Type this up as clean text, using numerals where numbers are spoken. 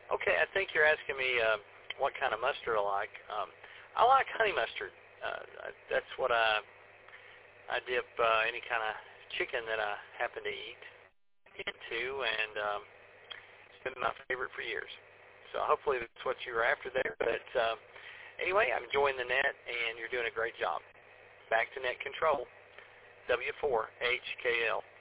Okay, I think you're asking me what kind of mustard I like. I like honey mustard. That's what I dip any kind of chicken that I happen to eat into, and it's been my favorite for years. So hopefully that's what you were after there. But anyway, I'm enjoying the net, and you're doing a great job. Back to net control. W4HKL.